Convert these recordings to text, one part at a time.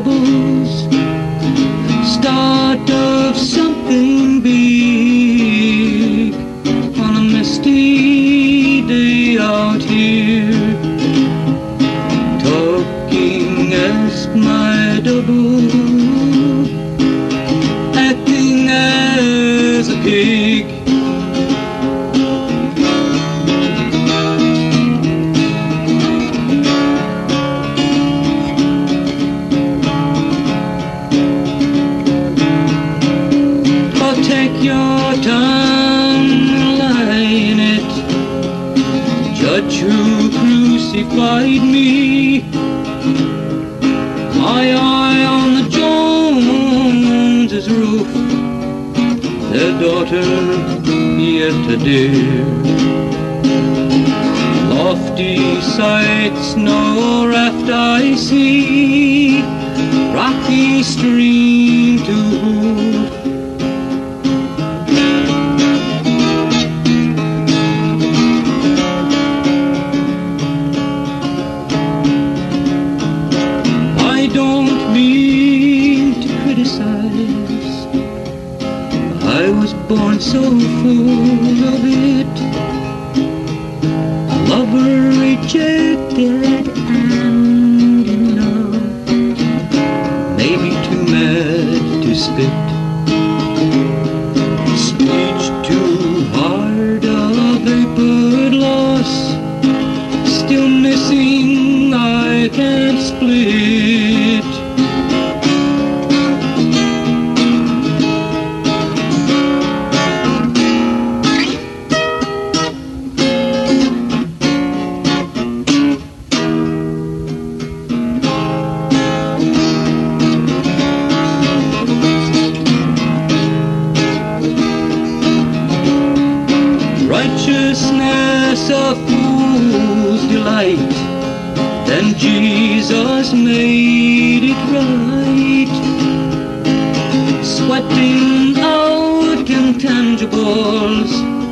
troubles, start of something big on a misty day out here, talking as my double, acting as a pig. Take your time, lie in it, judge who crucified me. My eye on the Joneses' roof, their daughter yet a dear. Lofty sights no raft I see, rocky stream to hoof. I don't mean to criticize, I was born so full of it. A lover rejected and in love, maybe too mad to spit. Speech too hard, a vapored loss, still missing, I can't split. Righteousness a fool's delight, then Jesus made it right. Sweating out intangibles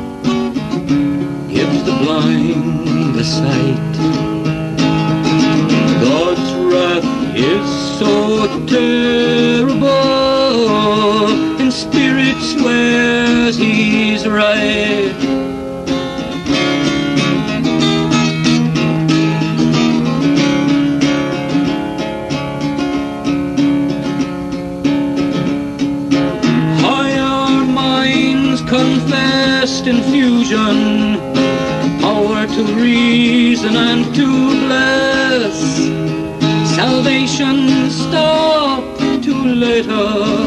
gives the blind the sight. God's wrath is so terrible, in spirit swears he's right. Confessed infusion, power to reason and to bless. Salvation stop too later,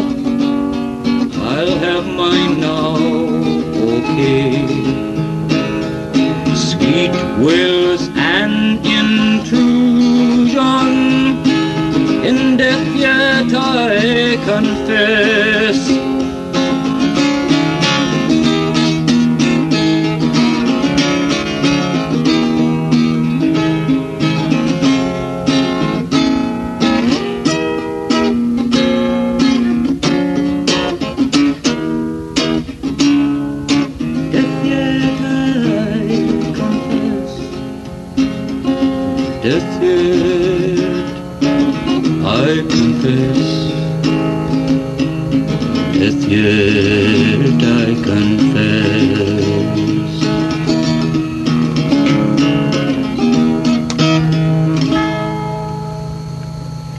I'll have mine now, okay. Sweet wills and intrusion, in death yet I confess. Death yet I confess, death yet I confess.